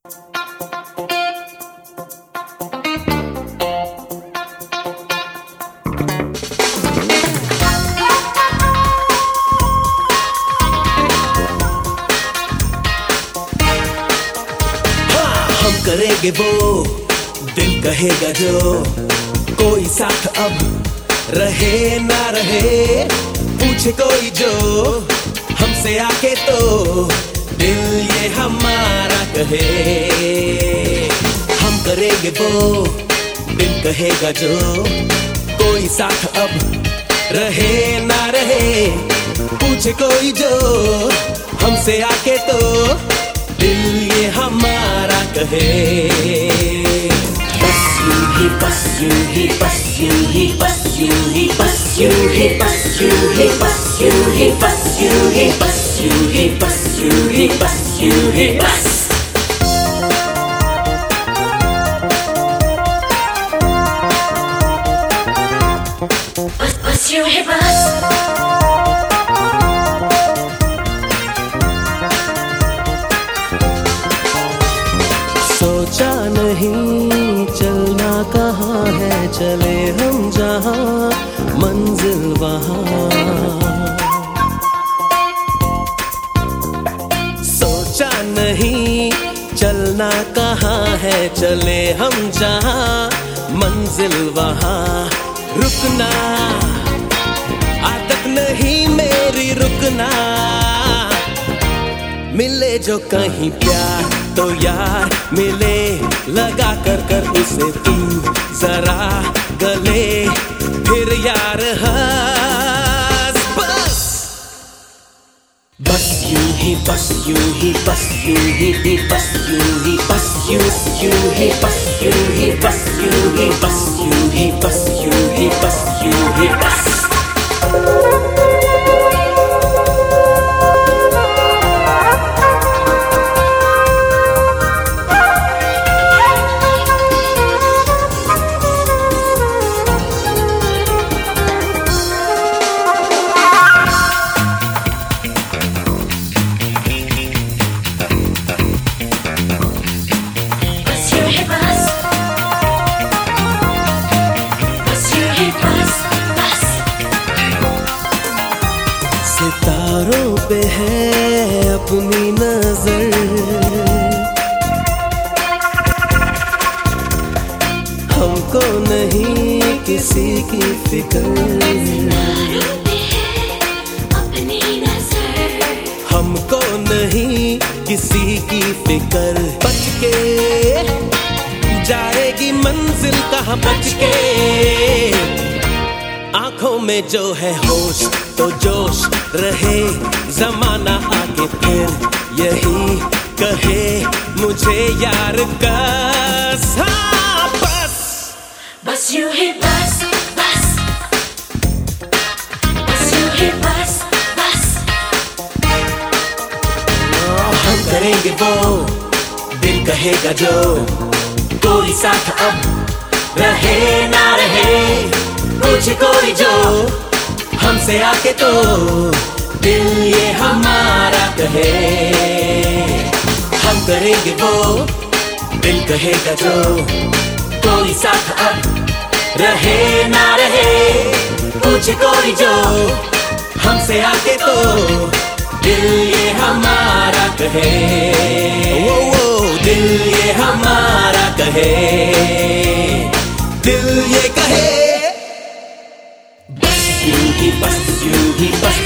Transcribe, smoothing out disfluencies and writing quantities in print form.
हम करेंगे वो दिल कहेगा जो, कोई साथ अब रहे ना रहे, पूछे कोई जो हमसे आके तो दिल ये हमारा कहे। हम करेंगे वो दिल कहेगा जो, कोई साथ अब रहे ना रहे, पूछे कोई जो हमसे आके तो दिल ये हमारा कहे। Bus you, he bus you, he bus you, he bus you, he bus you, he bus you, he bus you, he bus you, he bus you, he bus you, he bus. Bus you, he bus. सोचा नहीं चलना कहाँ है, चले हम जहाँ मंजिल वहाँ। सोचा नहीं चलना कहाँ है, चले हम जहाँ मंजिल वहाँ। रुकना आदत नहीं मेरी रुकना, मिले जो कहीं प्यार तो यार मिले, लगा कर उसे तू जरा गले, फिर यार हंस बस। Bus you, he bus you, he bus you, he bus you, he bus you, he bus you, he bus you, he bus you, he bus you, he bus you, he bus. सितारों पे है अपनी नजर, हमको नहीं किसी की फिक्र। सितारों पे है अपनी नजर, हमको नहीं किसी की फिक्र। बच के जाएगी मंजिल कहाँ बच के, आंखों में जो है होश तो जोश रहे, जमाना आगे फिर यही कहे मुझे यार कस। हाँ बस Bus you, he bus, bus. Bus you, he bus, bus. हम करेंगे वो दिल कहेगा जो, कोई साथ अब रहे ना रहे, पूछे कोई जो हमसे आके तो दिल ये हमारा कहे। हम करेंगे वो दिल कहेगा जो, कोई साथ अब रहे ना रहे, पूछे कोई जो हमसे आके तो दिल ये हमारा कहे। वो दिल ये हमारा कहे, दिल ये कहे। Bus you, he bus you, he bus